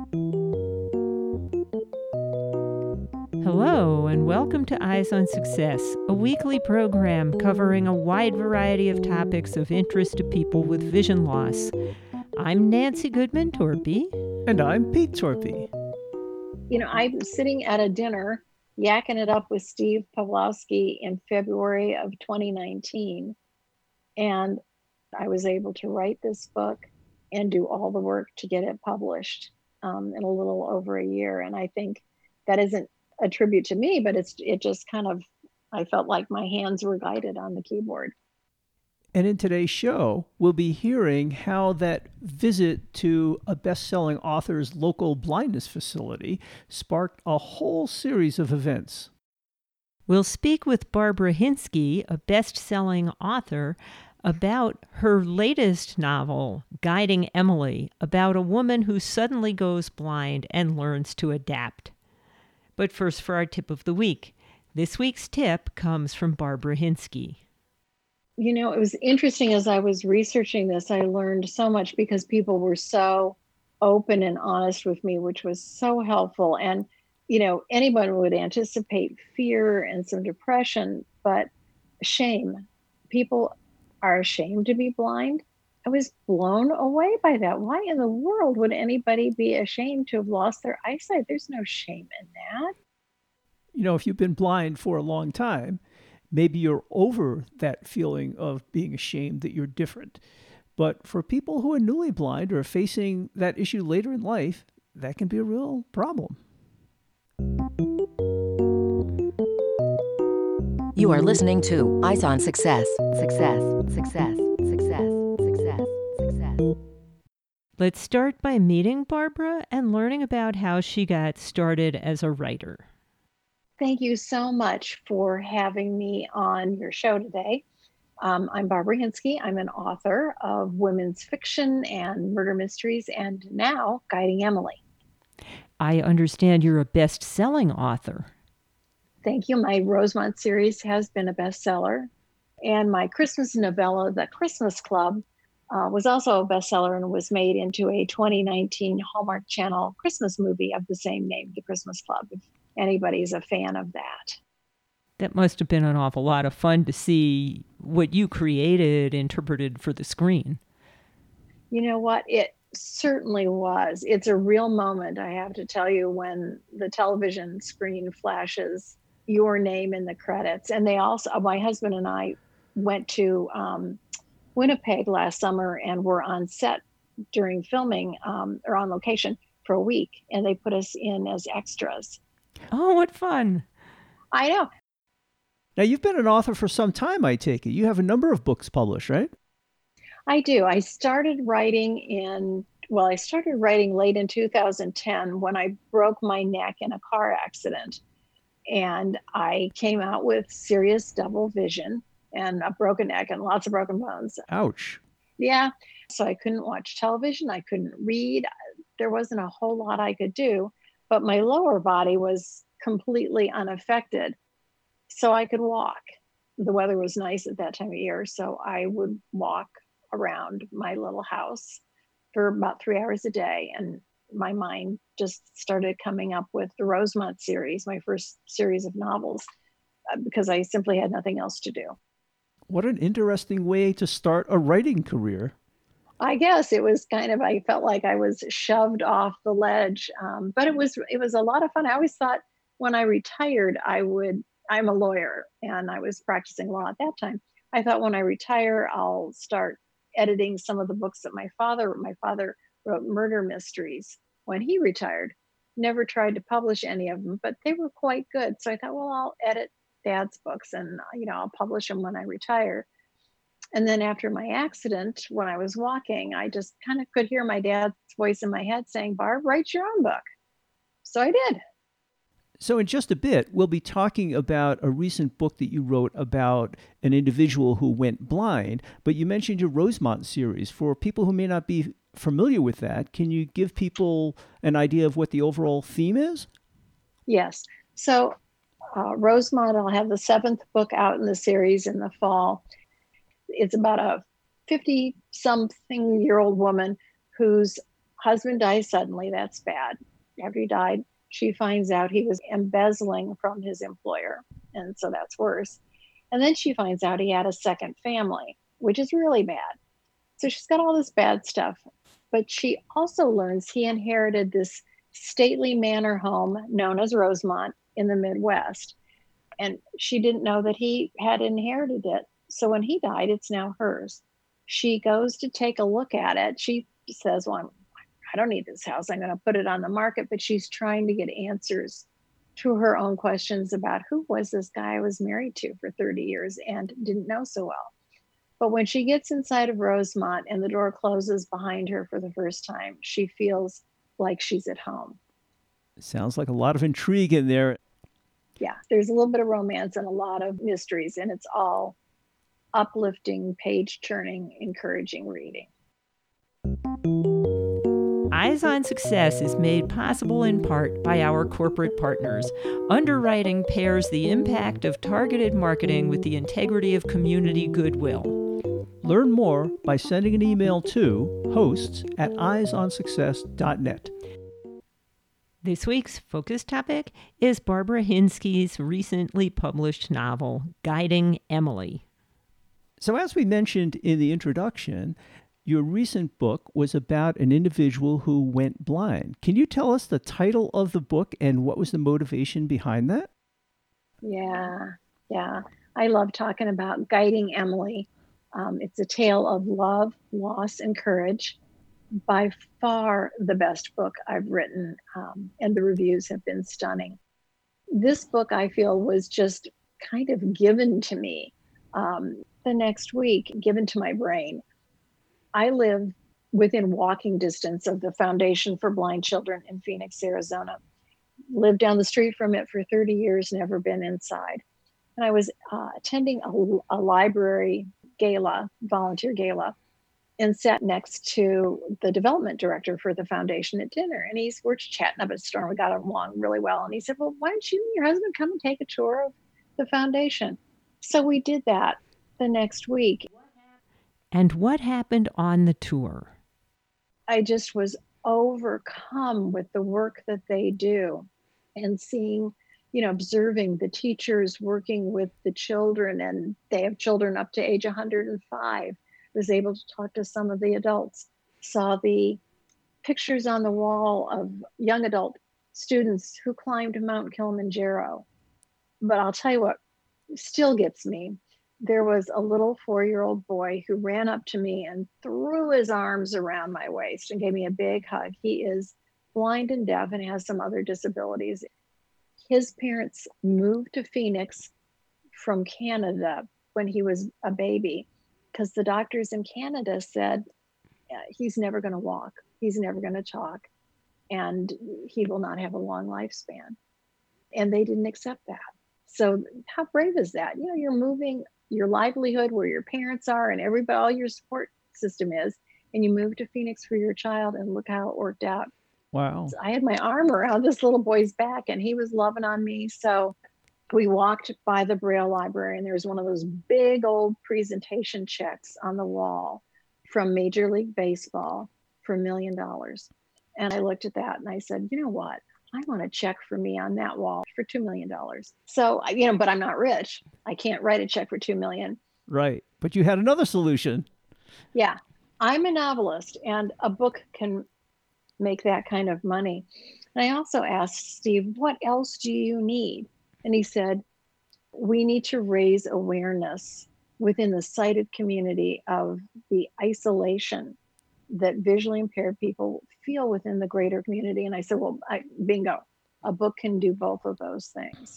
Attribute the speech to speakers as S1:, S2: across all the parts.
S1: Hello, and welcome to Eyes on Success, a weekly program covering a wide variety of topics of interest to people with vision loss. I'm Nancy Goodman Torpy.
S2: And I'm Pete Torpy.
S3: I'm sitting at a dinner yakking it up with Steve Pawlowski in February of 2019. And I was able to write this book and do all the work to get it published in a little over a year. And I think that isn't a tribute to me, but it just kind of, I felt like my hands were guided on the keyboard.
S2: And in today's show, we'll be hearing how that visit to a best-selling author's local blindness facility sparked a whole series of events.
S1: We'll speak with Barbara Hinsky, a best-selling author, about her latest novel, Guiding Emily, about a woman who suddenly goes blind and learns to adapt. But first, for our tip of the week. This week's tip comes from Barbara Hinsky.
S3: It was interesting as I was researching this, I learned so much because people were so open and honest with me, which was so helpful. And, anyone would anticipate fear and some depression, but shame. People are ashamed to be blind. I was blown away by that. Why in the world would anybody be ashamed to have lost their eyesight? There's no shame in that.
S2: If you've been blind for a long time, maybe you're over that feeling of being ashamed that you're different. But for people who are newly blind or facing that issue later in life, that can be a real problem.
S4: You are listening to Eyes on Success. Success, success, success, success, success.
S1: Let's start by meeting Barbara and learning about how she got started as a writer.
S3: Thank you so much for having me on your show today. I'm Barbara Hinsky. I'm an author of women's fiction and murder mysteries, and now Guiding Emily.
S1: I understand you're a best-selling author.
S3: Thank you. My Rosemont series has been a bestseller, and my Christmas novella, The Christmas Club, was also a bestseller and was made into a 2019 Hallmark Channel Christmas movie of the same name, The Christmas Club, if anybody's a fan of that.
S1: That must have been an awful lot of fun to see what you created interpreted for the screen.
S3: You know what? It certainly was. It's a real moment, I have to tell you, when the television screen flashes your name in the credits. And they also, my husband and I went to Winnipeg last summer and were on set during filming or on location for a week. And they put us in as extras.
S1: Oh, what fun.
S3: I know.
S2: Now, you've been an author for some time, I take it. You have a number of books published, right?
S3: I do. I started writing late in 2010 when I broke my neck in a car accident. And I came out with serious double vision and a broken neck and lots of broken bones.
S2: Ouch.
S3: Yeah. So I couldn't watch television. I couldn't read. There wasn't a whole lot I could do, but my lower body was completely unaffected. So I could walk. The weather was nice at that time of year. So I would walk around my little house for about 3 hours a day. And my mind just started coming up with the Rosemont series, my first series of novels, because I simply had nothing else to do.
S2: What an interesting way to start a writing career.
S3: I guess it was I felt like I was shoved off the ledge. But it was a lot of fun. I always thought when I retired, I'm a lawyer and I was practicing law at that time. I thought when I retire, I'll start editing some of the books that my father wrote murder mysteries when he retired. Never tried to publish any of them, but they were quite good. So I thought, well, I'll edit Dad's books and, I'll publish them when I retire. And then after my accident, when I was walking, I just kind of could hear my dad's voice in my head saying, Barb, write your own book. So I did.
S2: So in just a bit, we'll be talking about a recent book that you wrote about an individual who went blind, but you mentioned your Rosemont series. For people who may not be familiar with that, can you give people an idea of what the overall theme is?
S3: Yes. So Rosemont, I'll have the 7th book out in the series in the fall. It's about a 50-something-year-old woman whose husband dies suddenly. That's bad. After he died, she finds out he was embezzling from his employer. And so that's worse. And then she finds out he had a second family, which is really bad. So she's got all this bad stuff. But she also learns he inherited this stately manor home known as Rosemont in the Midwest. And she didn't know that he had inherited it. So when he died, it's now hers. She goes to take a look at it. She says, well, I don't need this house. I'm going to put it on the market. But she's trying to get answers to her own questions about who was this guy I was married to for 30 years and didn't know so well. But when she gets inside of Rosemont and the door closes behind her for the first time, she feels like she's at home.
S2: Sounds like a lot of intrigue in there.
S3: Yeah, there's a little bit of romance and a lot of mysteries, and it's all uplifting, page-turning, encouraging reading.
S1: Eyes on Success is made possible in part by our corporate partners. Underwriting pairs the impact of targeted marketing with the integrity of community goodwill.
S2: Learn more by sending an email to hosts@eyesonsuccess.net.
S1: This week's focus topic is Barbara Hinsky's recently published novel, Guiding Emily.
S2: So as we mentioned in the introduction, your recent book was about an individual who went blind. Can you tell us the title of the book and what was the motivation behind that?
S3: Yeah. I love talking about Guiding Emily. It's a tale of love, loss, and courage. By far the best book I've written, and the reviews have been stunning. This book, I feel, was just kind of given to me the next week, given to my brain. I live within walking distance of the Foundation for Blind Children in Phoenix, Arizona. Lived down the street from it for 30 years, never been inside. And I was attending a library gala, volunteer gala, and sat next to the development director for the foundation at dinner. And we're chatting up a storm. We got along really well. And he said, well, why don't you and your husband come and take a tour of the foundation? So we did that the next week.
S1: And what happened on the tour?
S3: I just was overcome with the work that they do and seeing, observing the teachers working with the children, and they have children up to age 105. Was able to talk to some of the adults, saw the pictures on the wall of young adult students who climbed Mount Kilimanjaro. But I'll tell you what still gets me. There was a little 4-year-old boy who ran up to me and threw his arms around my waist and gave me a big hug. He is blind and deaf and has some other disabilities. His parents moved to Phoenix from Canada when he was a baby, because the doctors in Canada said he's never going to walk, he's never going to talk, and he will not have a long lifespan. And they didn't accept that. So how brave is that? You're moving your livelihood where your parents are and everybody, all your support system is, and you move to Phoenix for your child, and look how it worked out.
S2: Wow.
S3: So I had my arm around this little boy's back, and he was loving on me. So we walked by the Braille Library, and there was one of those big old presentation checks on the wall from Major League Baseball for $1 million. And I looked at that and I said, you know what? I want a check for me on that wall for $2 million. So, but I'm not rich. I can't write a check for $2 million.
S2: Right. But you had another solution.
S3: Yeah. I'm a novelist, and a book can make that kind of money. And I also asked Steve, what else do you need? And he said, we need to raise awareness within the sighted community of the isolation that visually impaired people feel within the greater community. And I said, well, bingo, a book can do both of those things.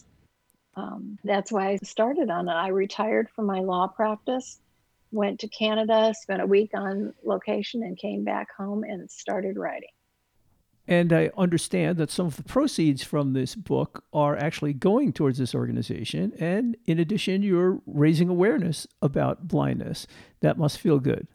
S3: That's why I started on it. I retired from my law practice, went to Canada, spent a week on location, and came back home and started writing.
S2: And I understand that some of the proceeds from this book are actually going towards this organization. And in addition, you're raising awareness about blindness. That must feel good.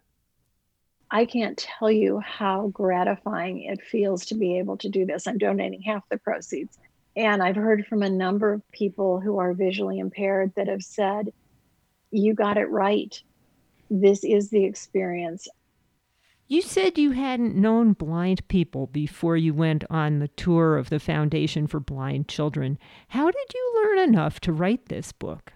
S3: I can't tell you how gratifying it feels to be able to do this. I'm donating half the proceeds. And I've heard from a number of people who are visually impaired that have said, you got it right. This is the experience.
S1: You said you hadn't known blind people before you went on the tour of the Foundation for Blind Children. How did you learn enough to write this book?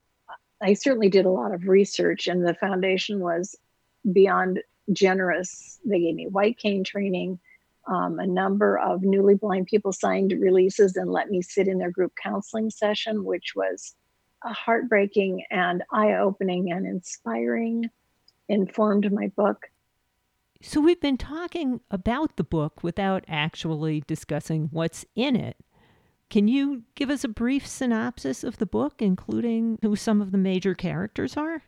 S3: I certainly did a lot of research, and the foundation was beyond generous. They gave me white cane training. A number of newly blind people signed releases and let me sit in their group counseling session, which was heartbreaking and eye-opening and inspiring, informed my book.
S1: So we've been talking about the book without actually discussing what's in it. Can you give us a brief synopsis of the book, including who some of the major characters are?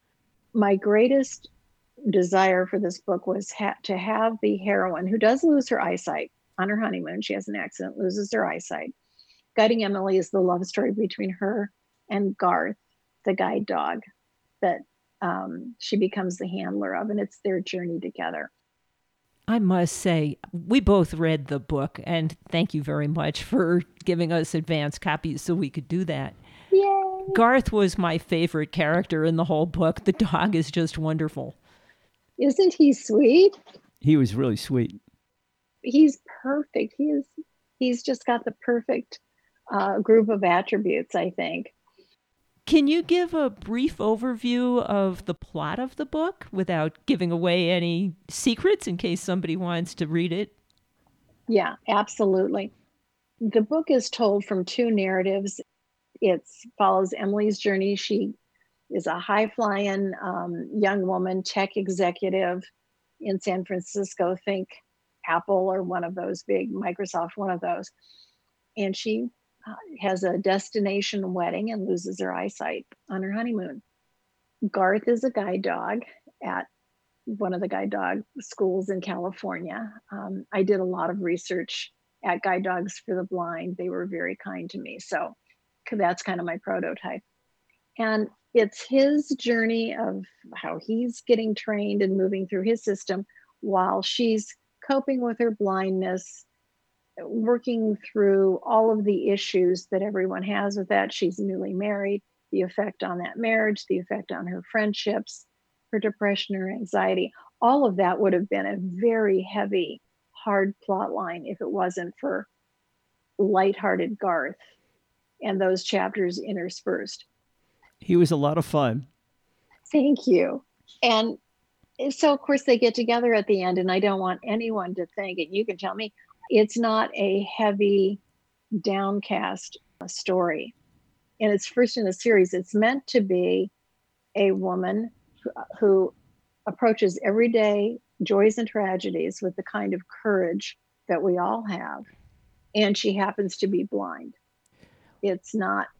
S3: My greatest desire for this book was to have the heroine, who does lose her eyesight on her honeymoon. She has an accident, loses her eyesight. Guiding Emily is the love story between her and Garth, the guide dog that she becomes the handler of, and it's their journey together.
S1: I must say, we both read the book, and thank you very much for giving us advance copies so we could do that.
S3: Yay!
S1: Garth was my favorite character in the whole book. The dog is just wonderful.
S3: Isn't he sweet?
S2: He was really sweet.
S3: He's perfect. He's just got the perfect group of attributes, I think.
S1: Can you give a brief overview of the plot of the book without giving away any secrets in case somebody wants to read it?
S3: Yeah, absolutely. The book is told from two narratives. It follows Emily's journey. She is a high-flying young woman, tech executive in San Francisco. Think Apple or one of those big, Microsoft, one of those. And she has a destination wedding and loses her eyesight on her honeymoon. Garth is a guide dog at one of the guide dog schools in California. I did a lot of research at Guide Dogs for the Blind. They were very kind to me. So that's kind of my prototype. And it's his journey of how he's getting trained and moving through his system while she's coping with her blindness, working through all of the issues that everyone has with that. She's newly married, the effect on that marriage, the effect on her friendships, her depression, her anxiety. All of that would have been a very heavy, hard plot line if it wasn't for lighthearted Garth and those chapters interspersed.
S2: He was a lot of fun.
S3: Thank you. And so, of course, they get together at the end, and I don't want anyone to think, and you can tell me, it's not a heavy, downcast story. And it's first in a series. It's meant to be a woman who approaches everyday joys and tragedies with the kind of courage that we all have. And she happens to be blind. It's not,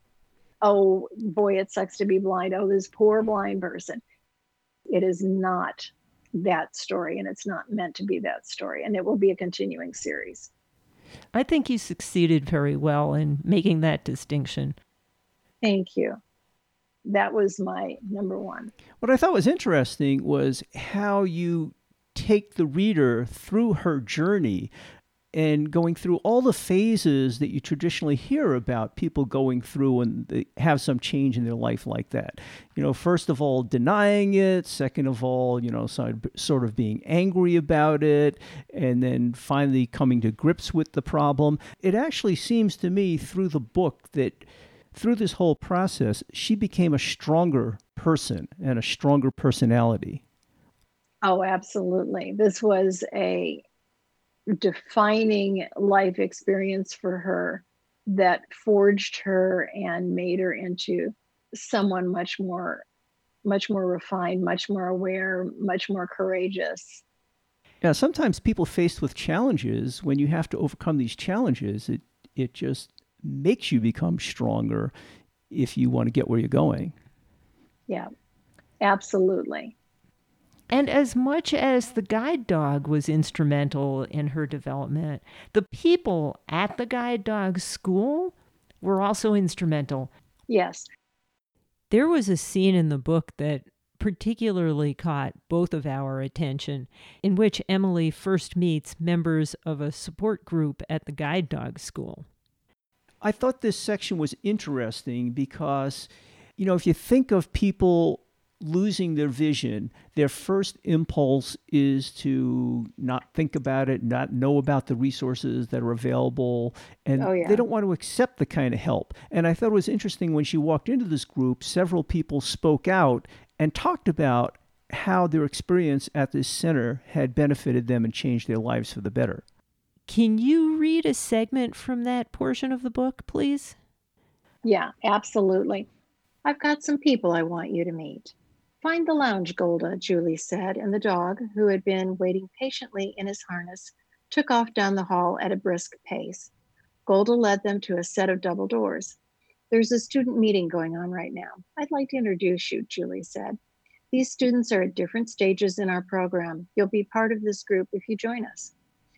S3: oh boy, it sucks to be blind. Oh, this poor blind person. It is not that story, and it's not meant to be that story. And it will be a continuing series.
S1: I think you succeeded very well in making that distinction.
S3: Thank you. That was my number one.
S2: What I thought was interesting was how you take the reader through her journey and going through all the phases that you traditionally hear about people going through when they have some change in their life like that. You know, first of all, denying it. Second of all, you know, sort of being angry about it. And then finally coming to grips with the problem. It actually seems to me through the book that through this whole process, she became a stronger person and a stronger personality.
S3: Oh, absolutely. This was a defining life experience for her that forged her and made her into someone much more refined, much more aware, much more courageous.
S2: Yeah, sometimes people faced with challenges, when you have to overcome these challenges, it just makes you become stronger if you want to get where you're going.
S3: Yeah, absolutely.
S1: And as much as the guide dog was instrumental in her development, the people at the guide dog school were also instrumental.
S3: Yes.
S1: There was a scene in the book that particularly caught both of our attention, in which Emily first meets members of a support group at the guide dog school.
S2: I thought this section was interesting because, you know, if you think of people losing their vision, their first impulse is to not think about it, not know about the resources that are available, and
S3: Oh, yeah.
S2: they don't want to accept the kind of help. And I thought it was interesting when she walked into this group, several people spoke out and talked about how their experience at this center had benefited them and changed their lives for the better.
S1: Can you read a segment from that portion of the book, please?
S3: Yeah, absolutely. I've got some people I want you to meet. Find the lounge, Golda, Julie said, and the dog, who had been waiting patiently in his harness, took off down the hall at a brisk pace. Golda led them to a set of double doors. There's a student meeting going on right now. I'd like to introduce you, Julie said. These students are at different stages in our program. You'll be part of this group if you join us.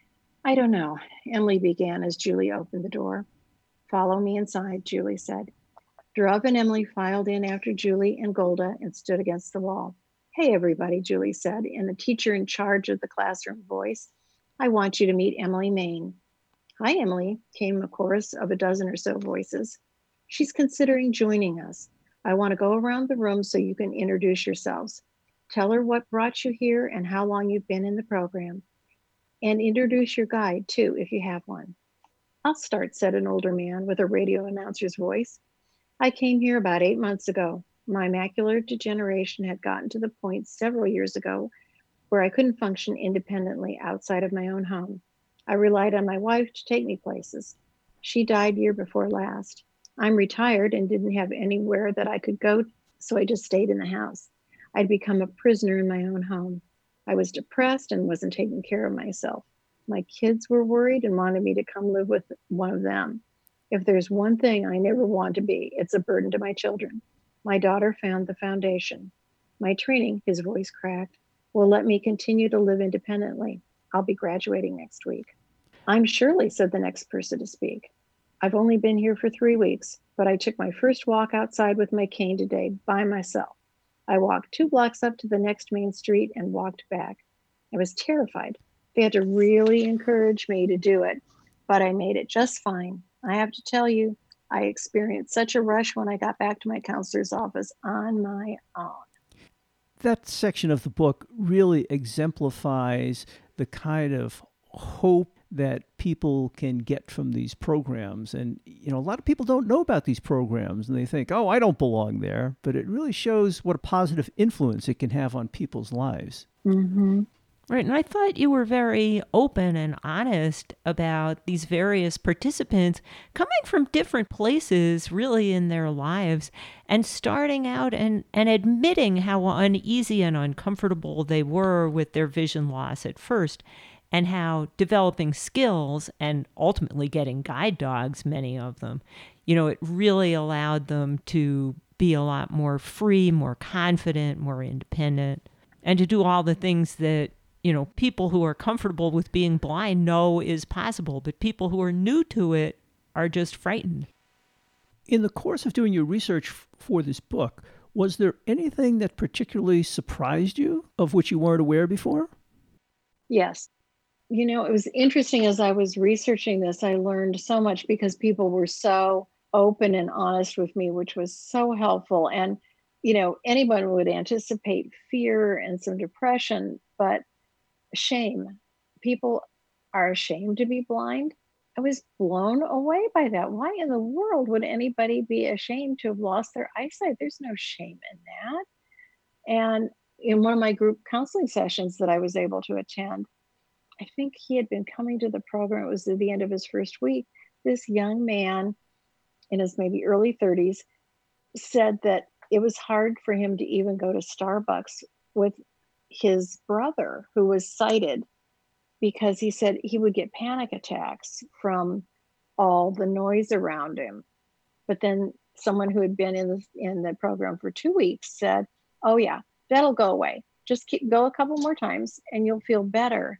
S3: I don't know, Emily began as Julie opened the door. Follow me inside, Julie said. Druv and Emily filed in after Julie and Golda and stood against the wall. Hey, everybody, Julie said in the teacher in charge of the classroom voice. I want you to meet Emily Main. Hi, Emily, came a chorus of a dozen or so voices. She's considering joining us. I want to go around the room so you can introduce yourselves. Tell her what brought you here and how long you've been in the program. And introduce your guide, too, if you have one. I'll start, said an older man with a radio announcer's voice. I came here about 8 months ago. My macular degeneration had gotten to the point several years ago where I couldn't function independently outside of my own home. I relied on my wife to take me places. She died year before last. I'm retired and didn't have anywhere that I could go, so I just stayed in the house. I'd become a prisoner in my own home. I was depressed and wasn't taking care of myself. My kids were worried and wanted me to come live with one of them. If there's one thing I never want to be, it's a burden to my children. My daughter found the foundation. My training, his voice cracked, will let me continue to live independently. I'll be graduating next week. I'm Shirley, said the next person to speak. I've only been here for 3 weeks, but I took my first walk outside with my cane today by myself. I walked 2 blocks up to the next main street and walked back. I was terrified. They had to really encourage me to do it, but I made it just fine. I have to tell you, I experienced such a rush when I got back to my counselor's office on my own.
S2: That section of the book really exemplifies the kind of hope that people can get from these programs. And, a lot of people don't know about these programs and they think, oh, I don't belong there. But it really shows what a positive influence it can have on people's lives.
S3: Mm-hmm.
S1: Right, and I thought you were very open and honest about these various participants coming from different places really in their lives and starting out and admitting how uneasy and uncomfortable they were with their vision loss at first, and how developing skills and ultimately getting guide dogs, many of them, it really allowed them to be a lot more free, more confident, more independent, and to do all the things that people who are comfortable with being blind know is possible, but people who are new to it are just frightened.
S2: In the course of doing your research for this book, was there anything that particularly surprised you, of which you weren't aware before?
S3: Yes. It was interesting as I was researching this, I learned so much because people were so open and honest with me, which was so helpful. And, anyone would anticipate fear and some depression, but shame. People are ashamed to be blind. I was blown away by that. Why in the world would anybody be ashamed to have lost their eyesight? There's no shame in that. And in one of my group counseling sessions that I was able to attend, I think he had been coming to the program. It was at the end of his first week. This young man in his maybe early 30s said that it was hard for him to even go to Starbucks with his brother who was sighted, because he said he would get panic attacks from all the noise around him. But then someone who had been in the program for 2 weeks said, oh yeah, that'll go away. Just go a couple more times and you'll feel better.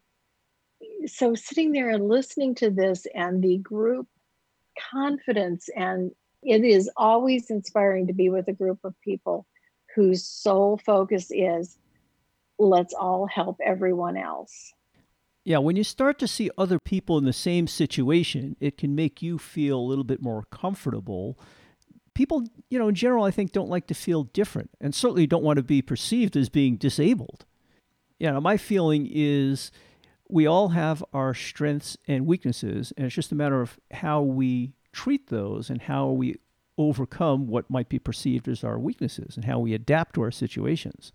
S3: So sitting there and listening to this and the group confidence, and it is always inspiring to be with a group of people whose sole focus is, let's all help everyone else.
S2: Yeah, when you start to see other people in the same situation, it can make you feel a little bit more comfortable. people, in general, I think don't like to feel different and certainly don't want to be perceived as being disabled. My feeling is we all have our strengths and weaknesses, and it's just a matter of how we treat those and how we overcome what might be perceived as our weaknesses and how we adapt to our situations.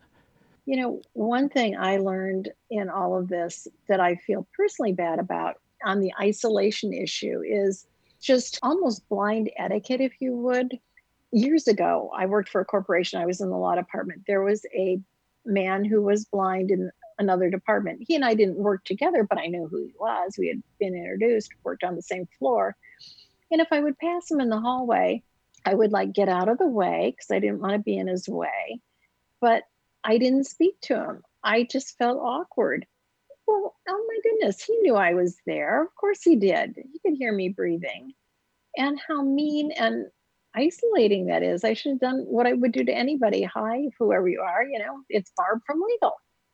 S3: One thing I learned in all of this that I feel personally bad about on the isolation issue is just almost blind etiquette, if you would. Years ago, I worked for a corporation. I was in the law department. There was a man who was blind in another department. He and I didn't work together, but I knew who he was. We had been introduced, worked on the same floor. And if I would pass him in the hallway, I would get out of the way because I didn't want to be in his way. But I didn't speak to him. I just felt awkward. Well, oh my goodness, he knew I was there. Of course he did. He could hear me breathing. And how mean and isolating that is. I should have done what I would do to anybody. Hi, whoever you are, it's Barb from legal.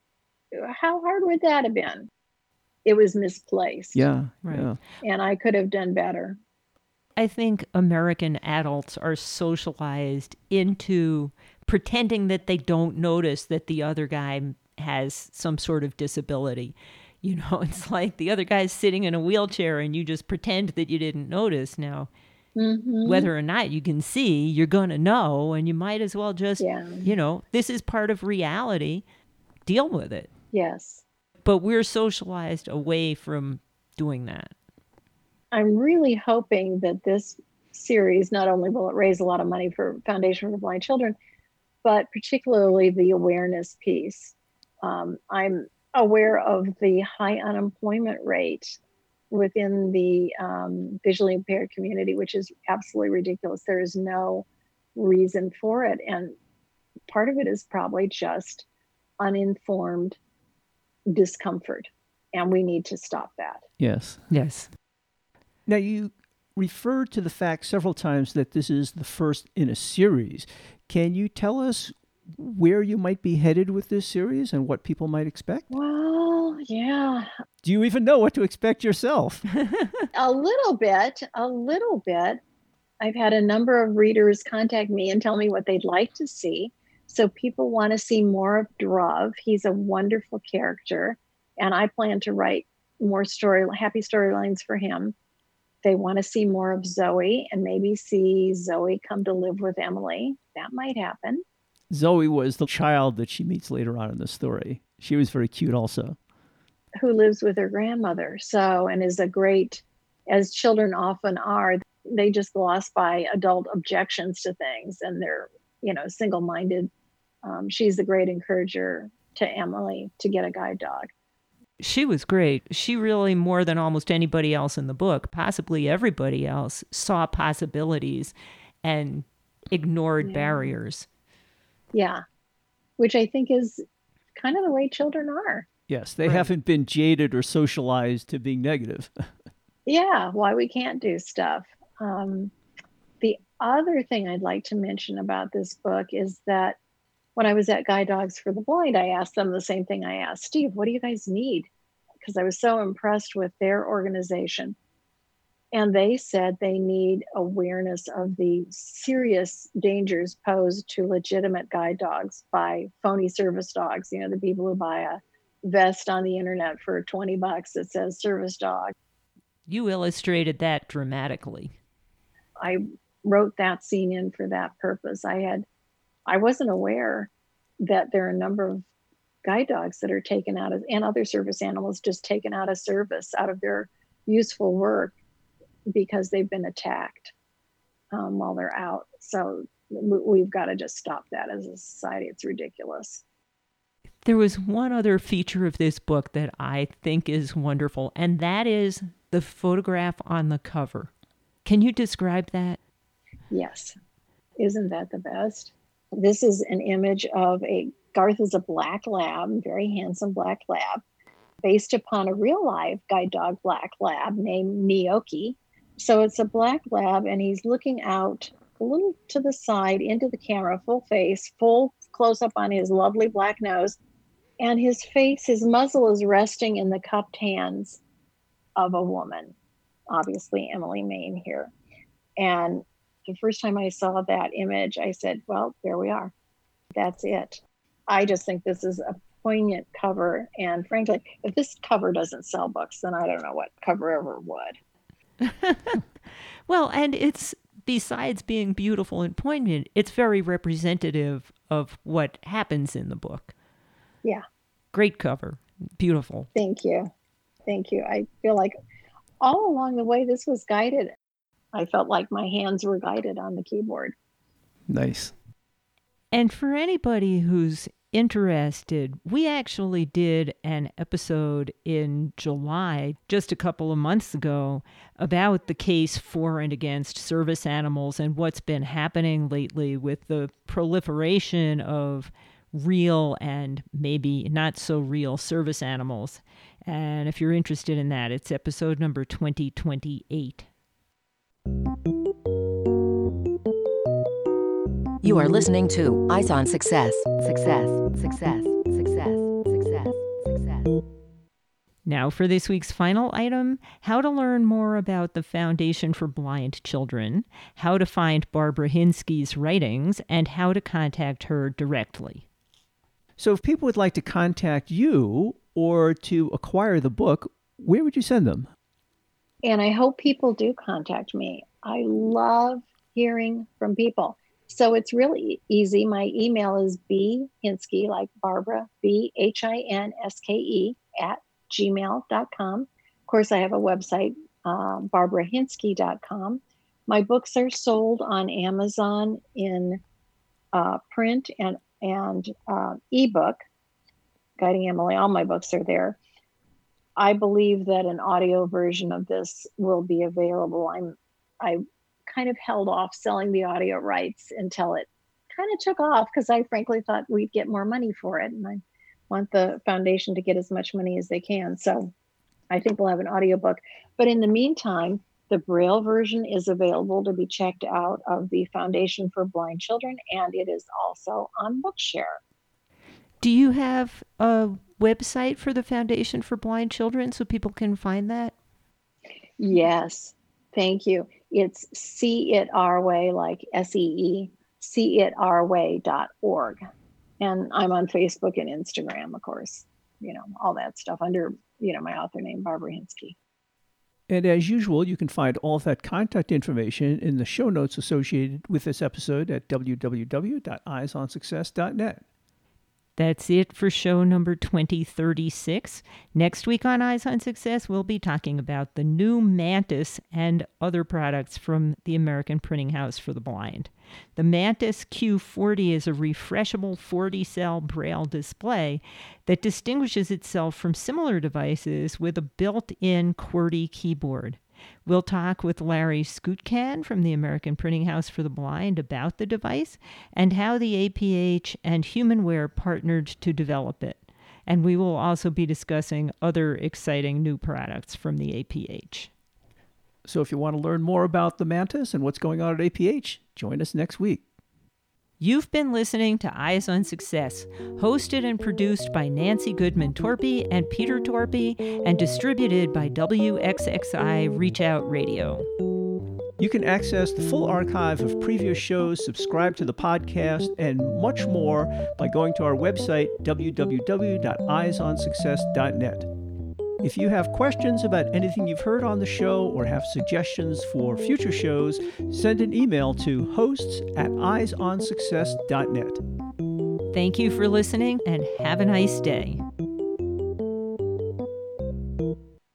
S3: How hard would that have been? It was misplaced.
S2: Yeah,
S1: right.
S2: Yeah.
S3: And I could have done better.
S1: I think American adults are socialized into pretending that they don't notice that the other guy has some sort of disability. It's like the other guy's sitting in a wheelchair and you just pretend that you didn't notice. Now, whether or not you can see, you're going to know, and you might as well just, this is part of reality. Deal with it.
S3: Yes.
S1: But we're socialized away from doing that.
S3: I'm really hoping that this series, not only will it raise a lot of money for Foundation for Blind Children, but particularly the awareness piece. I'm aware of the high unemployment rate within the visually impaired community, which is absolutely ridiculous. There is no reason for it. And part of it is probably just uninformed discomfort. And we need to stop that.
S2: Yes.
S1: Yes.
S2: Now, you referred to the fact several times that this is the first in a series. Can you tell us where you might be headed with this series and what people might expect?
S3: Well, yeah.
S2: Do you even know what to expect yourself?
S3: A little bit. I've had a number of readers contact me and tell me what they'd like to see. So people want to see more of Druv. He's a wonderful character, and I plan to write more happy storylines for him. They want to see more of Zoe and maybe see Zoe come to live with Emily. That might happen.
S2: Zoe was the child that she meets later on in the story. She was very cute also.
S3: Who lives with her grandmother. And is a great, as children often are, they just gloss by adult objections to things and they're, single-minded. She's a great encourager to Emily to get a guide dog.
S1: She was great. She really, more than almost anybody else in the book, possibly everybody else, saw possibilities and ignored barriers.
S3: Yeah, which I think is kind of the way children are.
S2: Yes, they haven't been jaded or socialized to being negative.
S3: Yeah, why we can't do stuff. The other thing I'd like to mention about this book is that when I was at Guide Dogs for the Blind, I asked them the same thing I asked Steve, what do you guys need? Because I was so impressed with their organization. And they said they need awareness of the serious dangers posed to legitimate guide dogs by phony service dogs. The people who buy a vest on the internet for $20 that says service dog.
S1: You illustrated that dramatically.
S3: I wrote that scene in for that purpose. I wasn't aware that there are a number of guide dogs that are taken out of, and other service animals just taken out of service, out of their useful work because they've been attacked while they're out. So we've got to just stop that as a society. It's ridiculous.
S1: There was one other feature of this book that I think is wonderful, and that is the photograph on the cover. Can you describe that?
S3: Yes. Isn't that the best? This is an image of Garth is a black lab, very handsome black lab, based upon a real live guide dog black lab named Miyoki. So it's a black lab, and he's looking out a little to the side into the camera, full face, full close up on his lovely black nose. And his face, his muzzle is resting in the cupped hands of a woman, obviously Emily Main here. And the first time I saw that image, I said, well, there we are. That's it. I just think this is a poignant cover. And frankly, if this cover doesn't sell books, then I don't know what cover ever would.
S1: Well, and it's, besides being beautiful and poignant, it's very representative of what happens in the book.
S3: Yeah.
S1: Great cover. Beautiful.
S3: Thank you. Thank you. I feel like all along the way this was guided. I felt like my hands were guided on the keyboard.
S2: Nice.
S1: And for anybody who's interested, we actually did an episode in July, just a couple of months ago, about the case for and against service animals and what's been happening lately with the proliferation of real and maybe not so real service animals. And if you're interested in that, it's episode number 2028.
S4: You are listening to Eyes on Success. Success, success, success, success, success.
S1: Now for this week's final item, how to learn more about the Foundation for Blind Children, how to find Barbara Hinsky's writings, and how to contact her directly.
S2: So if people would like to contact you or to acquire the book, where would you send them?
S3: And I hope people do contact me. I love hearing from people. So it's really easy. My email is bhinske, like Barbara, BHINSKE @gmail.com. Of course, I have a website, barbarahinsky.com. My books are sold on Amazon in print and ebook. Guiding Emily, all my books are there. I believe that an audio version of this will be available. I kind of held off selling the audio rights until it kind of took off because I frankly thought we'd get more money for it. And I want the foundation to get as much money as they can. So I think we'll have an audiobook. But in the meantime, the Braille version is available to be checked out of the Foundation for Blind Children, and it is also on Bookshare.
S1: Do you have a website for the Foundation for Blind Children so people can find that?
S3: Yes, thank you. It's See It Our Way, like SEE, seeitourway.org. And I'm on Facebook and Instagram, of course, all that stuff under, my author name, Barbara Hinsky.
S2: And as usual, you can find all of that contact information in the show notes associated with this episode at www.eyesonsuccess.net.
S1: That's it for show number 2036. Next week on Eyes on Success, we'll be talking about the new Mantis and other products from the American Printing House for the Blind. The Mantis Q40 is a refreshable 40-cell Braille display that distinguishes itself from similar devices with a built-in QWERTY keyboard. We'll talk with Larry Skutkan from the American Printing House for the Blind about the device and how the APH and Humanware partnered to develop it. And we will also be discussing other exciting new products from the APH.
S2: So if you want to learn more about the Mantis and what's going on at APH, join us next week.
S1: You've been listening to Eyes on Success, hosted and produced by Nancy Goodman Torpy and Peter Torpy, and distributed by WXXI Reach Out Radio.
S2: You can access the full archive of previous shows, subscribe to the podcast, and much more by going to our website, www.eyesonsuccess.net. If you have questions about anything you've heard on the show or have suggestions for future shows, send an email to hosts@eyesonsuccess.net.
S1: Thank you for listening and have a nice day.